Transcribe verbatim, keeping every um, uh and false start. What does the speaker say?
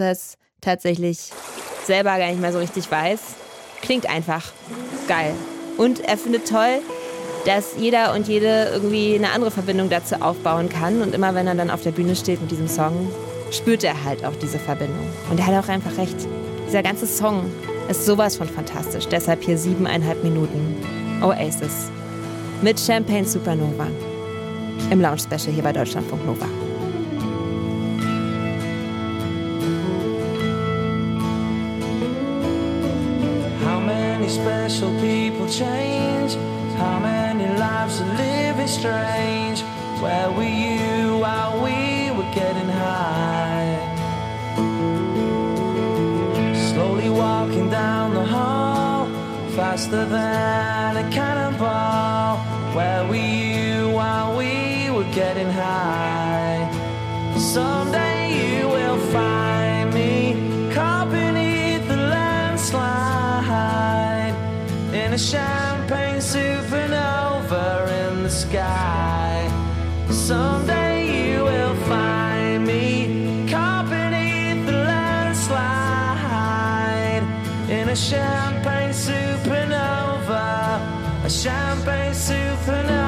das tatsächlich selber gar nicht mehr so richtig weiß. Klingt einfach geil. Und er findet toll, dass jeder und jede irgendwie eine andere Verbindung dazu aufbauen kann. Und immer wenn er dann auf der Bühne steht mit diesem Song, spürt er halt auch diese Verbindung. Und er hat auch einfach recht. Dieser ganze Song ist sowas von fantastisch. Deshalb hier siebeneinhalb Minuten. Oasis. Mit Champagne Supernova. Im Lounge-Special hier bei Deutschlandfunk Nova. How many special people change? How many lives are living strange? Where were you while we were getting high? Slowly walking down the hall, faster than a cannonball. Where were you while we were getting high? Someday you will find me caught beneath the landslide in a champagne supernova in the sky. Someday you will find me caught beneath the landslide in a champagne supernova, a champagne supernova.